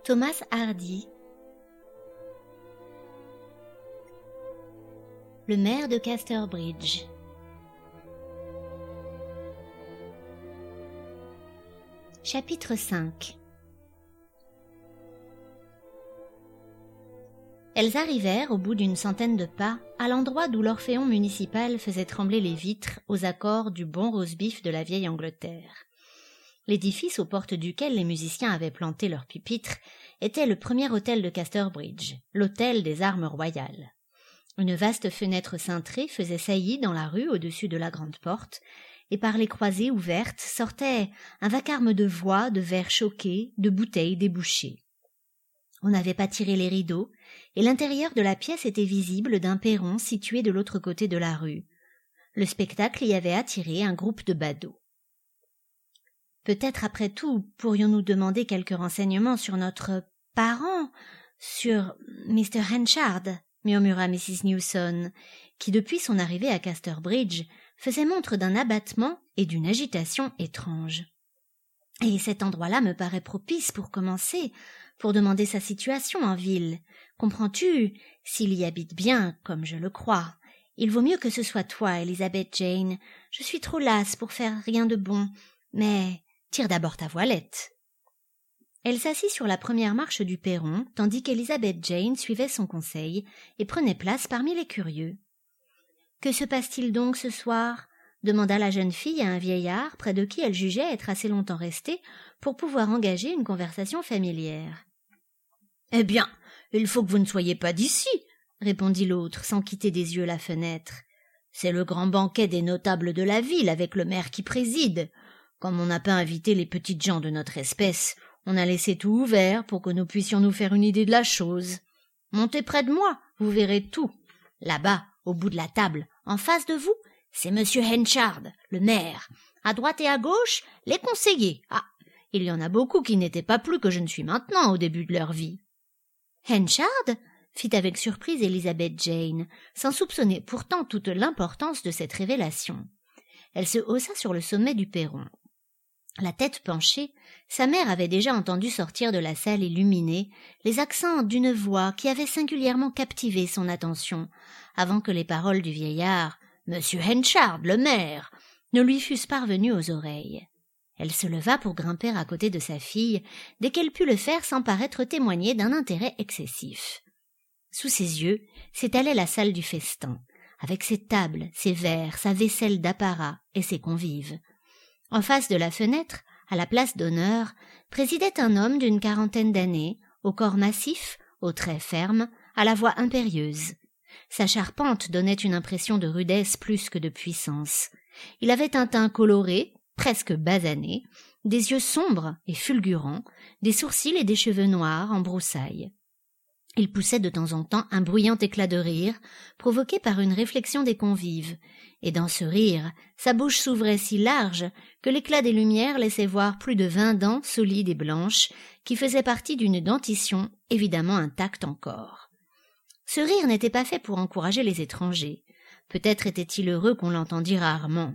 Thomas Hardy. Le maire de Casterbridge. Chapitre 5. Elles arrivèrent, au bout d'une centaine de pas, à l'endroit d'où l'Orphéon municipal faisait trembler les vitres aux accords du bon roast-beef de la vieille Angleterre. L'édifice aux portes duquel les musiciens avaient planté leurs pupitres était le premier hôtel de Casterbridge, l'hôtel des armes royales. Une vaste fenêtre cintrée faisait saillie dans la rue au-dessus de la grande porte, et par les croisées ouvertes sortait un vacarme de voix, de verres choqués, de bouteilles débouchées. On n'avait pas tiré les rideaux, et l'intérieur de la pièce était visible d'un perron situé de l'autre côté de la rue. Le spectacle y avait attiré un groupe de badauds. « Peut-être, après tout, pourrions-nous demander quelques renseignements sur notre parent, sur Mr. Henchard » murmura Mrs. Newson, qui, depuis son arrivée à Casterbridge, faisait montre d'un abattement et d'une agitation étranges. « Et cet endroit-là me paraît propice pour commencer, pour demander sa situation en ville. Comprends-tu, s'il y habite bien, comme je le crois, il vaut mieux que ce soit toi, Elizabeth Jane. Je suis trop lasse pour faire rien de bon, mais tire d'abord ta voilette. » Elle s'assit sur la première marche du perron, tandis qu'Elizabeth Jane suivait son conseil et prenait place parmi les curieux. « Que se passe-t-il donc ce soir ?» demanda la jeune fille à un vieillard près de qui elle jugeait être assez longtemps restée pour pouvoir engager une conversation familière. « Eh bien, il faut que vous ne soyez pas d'ici, » répondit l'autre sans quitter des yeux la fenêtre. « C'est le grand banquet des notables de la ville avec le maire qui préside. Comme on n'a pas invité les petites gens de notre espèce, on a laissé tout ouvert pour que nous puissions nous faire une idée de la chose. Montez près de moi, vous verrez tout. Là-bas, au bout de la table, en face de vous, c'est Monsieur Henchard, le maire. À droite et à gauche, les conseillers. Ah, il y en a beaucoup qui n'étaient pas plus que je ne suis maintenant au début de leur vie. »« Henchard » fit avec surprise Elizabeth Jane, sans soupçonner pourtant toute l'importance de cette révélation. Elle se haussa sur le sommet du perron. La tête penchée, sa mère avait déjà entendu sortir de la salle illuminée les accents d'une voix qui avait singulièrement captivé son attention, avant que les paroles du vieillard « Monsieur Henchard, le maire » ne lui fussent parvenues aux oreilles. Elle se leva pour grimper à côté de sa fille, dès qu'elle put le faire sans paraître témoigner d'un intérêt excessif. Sous ses yeux s'étalait la salle du festin, avec ses tables, ses verres, sa vaisselle d'apparat et ses convives. En face de la fenêtre, à la place d'honneur, présidait un homme d'une quarantaine d'années, au corps massif, aux traits fermes, à la voix impérieuse. Sa charpente donnait une impression de rudesse plus que de puissance. Il avait un teint coloré, presque basané, des yeux sombres et fulgurants, des sourcils et des cheveux noirs en broussailles. Il poussait de temps en temps un bruyant éclat de rire, provoqué par une réflexion des convives, et dans ce rire, sa bouche s'ouvrait si large que l'éclat des lumières laissait voir plus de 20 dents solides et blanches, qui faisaient partie d'une dentition évidemment intacte encore. Ce rire n'était pas fait pour encourager les étrangers. Peut-être était-il heureux qu'on l'entendît rarement.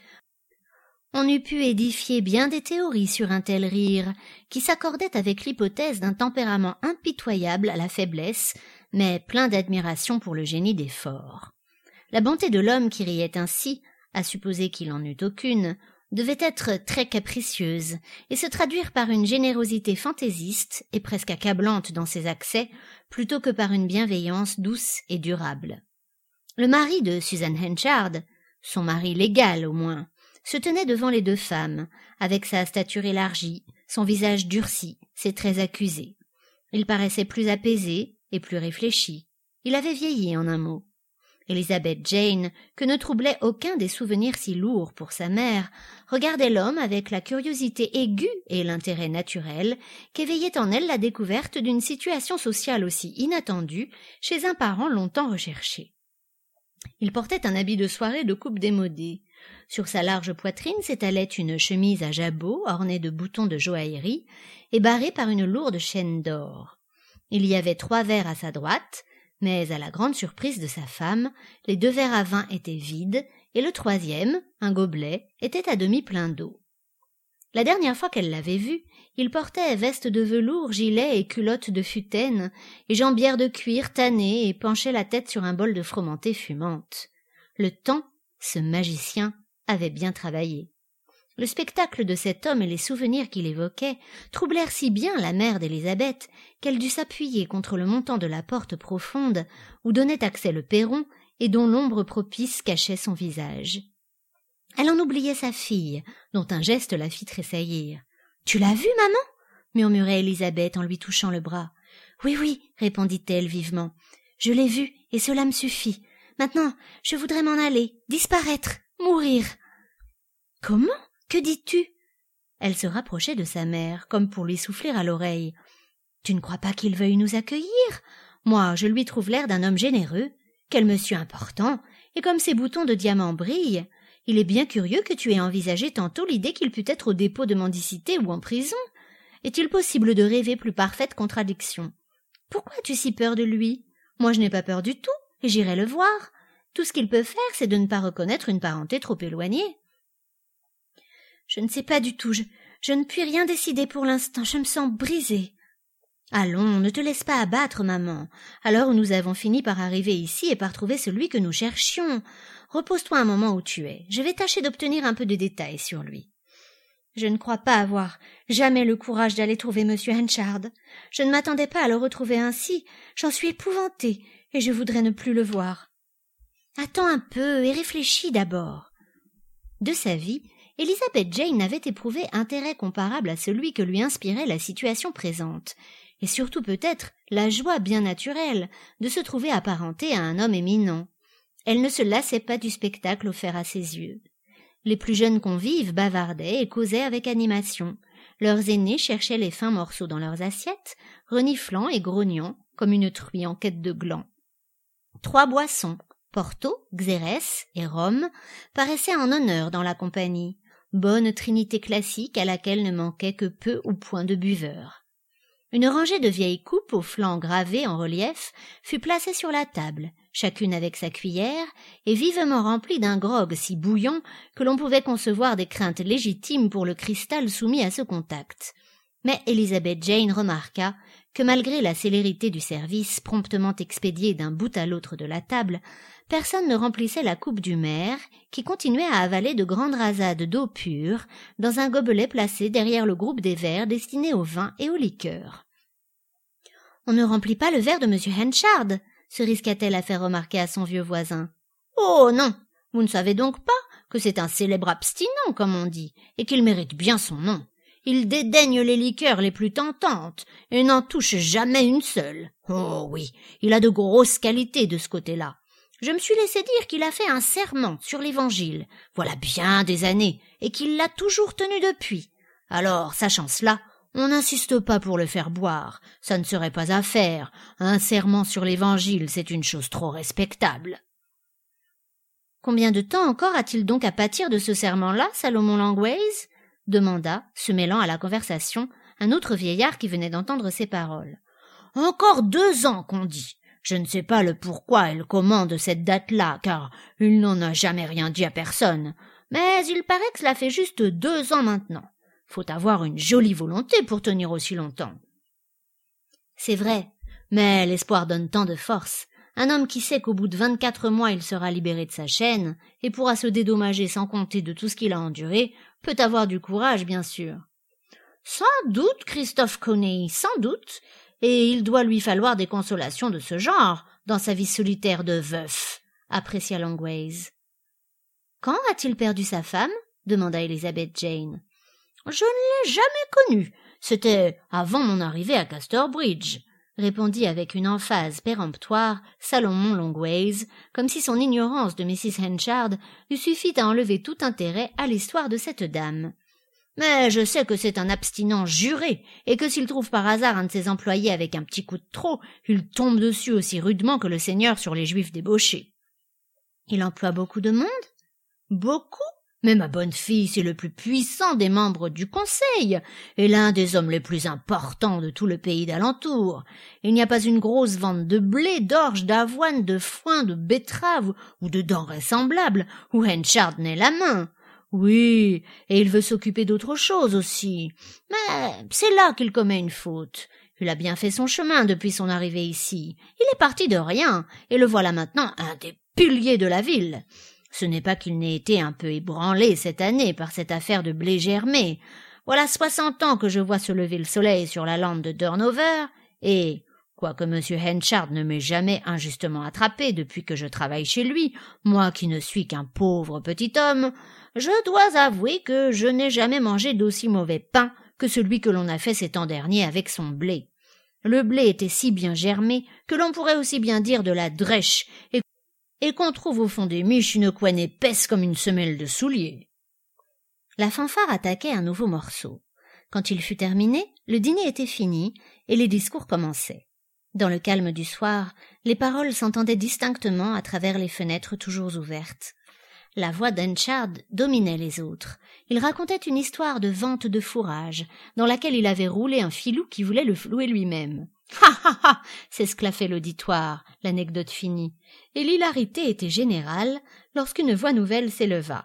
On eût pu édifier bien des théories sur un tel rire, qui s'accordait avec l'hypothèse d'un tempérament impitoyable à la faiblesse, mais plein d'admiration pour le génie des forts. La bonté de l'homme qui riait ainsi, à supposer qu'il en eût aucune, devait être très capricieuse, et se traduire par une générosité fantaisiste et presque accablante dans ses accès, plutôt que par une bienveillance douce et durable. Le mari de Susan Henchard, son mari légal au moins, se tenait devant les deux femmes, avec sa stature élargie, son visage durci, ses traits accusés. Il paraissait plus apaisé et plus réfléchi. Il avait vieilli en un mot. Elizabeth Jane, que ne troublait aucun des souvenirs si lourds pour sa mère, regardait l'homme avec la curiosité aiguë et l'intérêt naturel qu'éveillait en elle la découverte d'une situation sociale aussi inattendue chez un parent longtemps recherché. Il portait un habit de soirée de coupe démodée. Sur sa large poitrine s'étalait une chemise à jabot ornée de boutons de joaillerie et barrée par une lourde chaîne d'or. Il y avait 3 verres à sa droite, mais à la grande surprise de sa femme, les 2 verres à vin étaient vides et le 3e, un gobelet, était à demi plein d'eau. La dernière fois qu'elle l'avait vu, il portait veste de velours, gilet et culotte de futaine, et jambières de cuir tannées et penchait la tête sur un bol de fromentée fumante. Le temps, ce magicien, avait bien travaillé. Le spectacle de cet homme et les souvenirs qu'il évoquait troublèrent si bien la mère d'Élisabeth qu'elle dut s'appuyer contre le montant de la porte profonde où donnait accès le perron et dont l'ombre propice cachait son visage. Elle en oubliait sa fille, dont un geste la fit tressaillir. « Tu l'as vue, maman » murmurait Élisabeth en lui touchant le bras. « Oui, oui, répondit-elle vivement. Je l'ai vue et cela me suffit. Maintenant, je voudrais m'en aller, disparaître, mourir. » « Comment ? Que dis-tu » Elle se rapprochait de sa mère, comme pour lui souffler à l'oreille. « Tu ne crois pas qu'il veuille nous accueillir ? Moi, je lui trouve l'air d'un homme généreux. Quel monsieur important, et comme ses boutons de diamant brillent. Il est bien curieux que tu aies envisagé tantôt l'idée qu'il pût être au dépôt de mendicité ou en prison. Est-il possible de rêver plus parfaite contradiction ? Pourquoi as-tu si peur de lui ? Moi, je n'ai pas peur du tout, et j'irai le voir. Tout ce qu'il peut faire, c'est de ne pas reconnaître une parenté trop éloignée. » « Je ne sais pas du tout, je ne puis rien décider pour l'instant, je me sens brisée. »« Allons, ne te laisse pas abattre, maman. Alors nous avons fini par arriver ici et par trouver celui que nous cherchions. Repose-toi un moment où tu es, je vais tâcher d'obtenir un peu de détails sur lui. » Je ne crois pas avoir jamais le courage d'aller trouver M. Henchard. Je ne m'attendais pas à le retrouver ainsi, j'en suis épouvantée, et je voudrais ne plus le voir. Attends un peu et réfléchis d'abord. De sa vie, Elizabeth Jane n'avait éprouvé intérêt comparable à celui que lui inspirait la situation présente, et surtout peut-être la joie bien naturelle de se trouver apparentée à un homme éminent. Elle ne se lassait pas du spectacle offert à ses yeux. Les plus jeunes convives bavardaient et causaient avec animation. Leurs aînés cherchaient les fins morceaux dans leurs assiettes, reniflant et grognant comme une truie en quête de glands. 3 boissons, Porto, Xérès et Rhum, paraissaient en honneur dans la compagnie. Bonne trinité classique à laquelle ne manquait que peu ou point de buveurs. Une rangée de vieilles coupes aux flancs gravés en relief fut placée sur la table, chacune avec sa cuillère, et vivement remplie d'un grog si bouillant que l'on pouvait concevoir des craintes légitimes pour le cristal soumis à ce contact. Mais Elizabeth Jane remarqua que malgré la célérité du service promptement expédié d'un bout à l'autre de la table, personne ne remplissait la coupe du maire, qui continuait à avaler de grandes rasades d'eau pure dans un gobelet placé derrière le groupe des verres destinés au vin et aux liqueurs. « On ne remplit pas le verre de M. Henchard » se risqua-t-elle à faire remarquer à son vieux voisin. « Oh non, vous ne savez donc pas que c'est un célèbre abstinent, comme on dit, et qu'il mérite bien son nom. Il dédaigne les liqueurs les plus tentantes et n'en touche jamais une seule. Oh oui, il a de grosses qualités de ce côté-là. Je me suis laissé dire qu'il a fait un serment sur l'Évangile, voilà bien des années, et qu'il l'a toujours tenu depuis. Alors, sachant cela, on n'insiste pas pour le faire boire, ça ne serait pas à faire. Un serment sur l'Évangile, c'est une chose trop respectable. » Combien de temps encore a-t-il donc à pâtir de ce serment-là, Salomon Langways ? Demanda, se mêlant à la conversation, un autre vieillard qui venait d'entendre ces paroles. « Encore 2 ans qu'on dit. Je ne sais pas le pourquoi et le comment de cette date-là, car il n'en a jamais rien dit à personne. Mais il paraît que cela fait juste 2 ans maintenant. Faut avoir une jolie volonté pour tenir aussi longtemps. » C'est vrai, mais l'espoir donne tant de force. Un homme qui sait qu'au bout de 24 mois il sera libéré de sa chaîne et pourra se dédommager sans compter de tout ce qu'il a enduré, peut avoir du courage, bien sûr. Sans doute, Christophe Coney, sans doute, et il doit lui falloir des consolations de ce genre dans sa vie solitaire de veuf, apprécia Langways. Quand a-t-il perdu sa femme ? Demanda Elizabeth Jane. Je ne l'ai jamais connue. C'était avant mon arrivée à Casterbridge, répondit avec une emphase péremptoire Salomon Langways, comme si son ignorance de Mrs. Henchard eût suffi à enlever tout intérêt à l'histoire de cette dame. Mais je sais que c'est un abstinent juré, et que s'il trouve par hasard un de ses employés avec un petit coup de trop, il tombe dessus aussi rudement que le Seigneur sur les Juifs débauchés. Il emploie beaucoup de monde ? Beaucoup ? Mais ma bonne fille, c'est le plus puissant des membres du conseil, et l'un des hommes les plus importants de tout le pays d'alentour. Il n'y a pas une grosse vente de blé, d'orge, d'avoine, de foin, de betterave ou de denrées semblables, où Henchard n'ait la main. Oui, et il veut s'occuper d'autre chose aussi. Mais c'est là qu'il commet une faute. Il a bien fait son chemin depuis son arrivée ici. Il est parti de rien, et le voilà maintenant un des piliers de la ville. Ce n'est pas qu'il n'ait été un peu ébranlé cette année par cette affaire de blé germé. Voilà 60 ans que je vois se lever le soleil sur la lande de Durnover, et, quoique M. Henchard ne m'ait jamais injustement attrapé depuis que je travaille chez lui, moi qui ne suis qu'un pauvre petit homme, je dois avouer que je n'ai jamais mangé d'aussi mauvais pain que celui que l'on a fait ces temps derniers avec son blé. Le blé était si bien germé que l'on pourrait aussi bien dire de la drèche, et qu'on trouve au fond des miches une couenne épaisse comme une semelle de soulier. La fanfare attaquait un nouveau morceau. Quand il fut terminé, le dîner était fini, et les discours commençaient. Dans le calme du soir, les paroles s'entendaient distinctement à travers les fenêtres toujours ouvertes. La voix d'Henchard dominait les autres. Il racontait une histoire de vente de fourrage, dans laquelle il avait roulé un filou qui voulait le flouer lui-même. « Ha ha ha !» s'esclaffait l'auditoire, l'anecdote finie, et l'hilarité était générale lorsqu'une voix nouvelle s'éleva.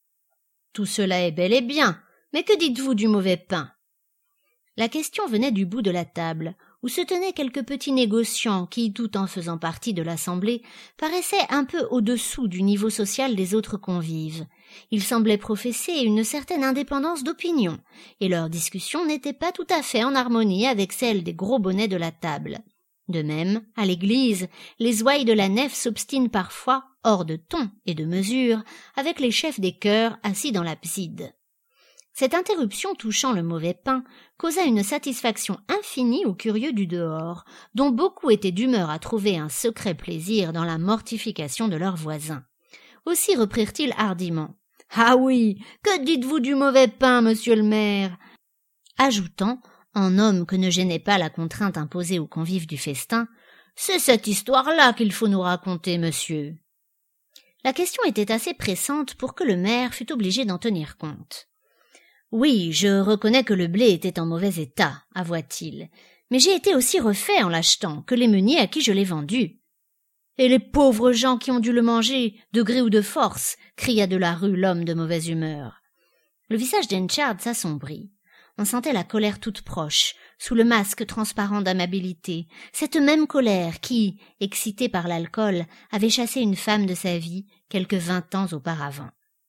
« Tout cela est bel et bien, mais que dites-vous du mauvais pain ?» La question venait du bout de la table, où se tenaient quelques petits négociants qui, tout en faisant partie de l'assemblée, paraissaient un peu au-dessous du niveau social des autres convives. Ils semblaient professer une certaine indépendance d'opinion, et leur discussion n'était pas tout à fait en harmonie avec celle des gros bonnets de la table. De même, à l'église, les ouailles de la nef s'obstinent parfois, hors de ton et de mesure, avec les chefs des chœurs assis dans l'abside. Cette interruption touchant le mauvais pain causa une satisfaction infinie aux curieux du dehors, dont beaucoup étaient d'humeur à trouver un secret plaisir dans la mortification de leurs voisins. Aussi reprirent-ils hardiment. « Ah oui, que dites-vous du mauvais pain, monsieur le maire ?» ajoutant, en homme que ne gênait pas la contrainte imposée aux convives du festin, « C'est cette histoire-là qu'il faut nous raconter, monsieur. » La question était assez pressante pour que le maire fût obligé d'en tenir compte. « Oui, je reconnais que le blé était en mauvais état, avoua-t-il, mais j'ai été aussi refait en l'achetant que les meuniers à qui je l'ai vendu. »« Et les pauvres gens qui ont dû le manger, de gré ou de force » cria de la rue l'homme de mauvaise humeur. Le visage d'Henchard s'assombrit. On sentait la colère toute proche, sous le masque transparent d'amabilité, cette même colère qui, excitée par l'alcool, avait chassé une femme de sa vie quelque 20 ans auparavant.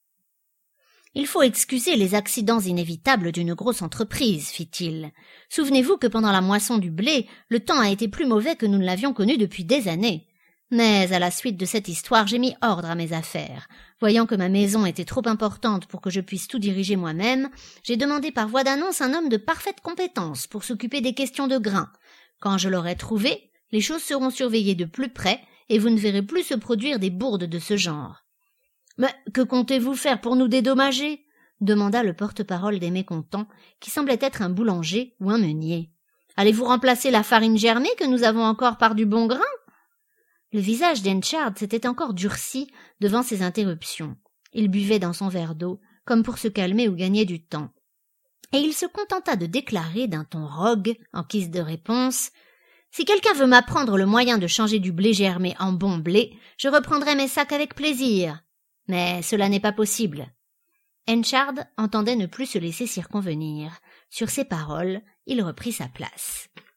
« Il faut excuser les accidents inévitables d'une grosse entreprise, fit-il. Souvenez-vous que pendant la moisson du blé, le temps a été plus mauvais que nous ne l'avions connu depuis des années. Mais à la suite de cette histoire, j'ai mis ordre à mes affaires. Voyant que ma maison était trop importante pour que je puisse tout diriger moi-même, j'ai demandé par voie d'annonce un homme de parfaite compétence pour s'occuper des questions de grains. Quand je l'aurai trouvé, les choses seront surveillées de plus près et vous ne verrez plus se produire des bourdes de ce genre. » « Mais que comptez-vous faire pour nous dédommager ?» demanda le porte-parole des mécontents, qui semblait être un boulanger ou un meunier. « Allez-vous remplacer la farine germée que nous avons encore par du bon grain ?» Le visage d'Henchard s'était encore durci devant ces interruptions. Il buvait dans son verre d'eau, comme pour se calmer ou gagner du temps. Et il se contenta de déclarer d'un ton rogue, en guise de réponse, « Si quelqu'un veut m'apprendre le moyen de changer du blé germé en bon blé, je reprendrai mes sacs avec plaisir. Mais cela n'est pas possible. » Henchard entendait ne plus se laisser circonvenir. Sur ces paroles, il reprit sa place.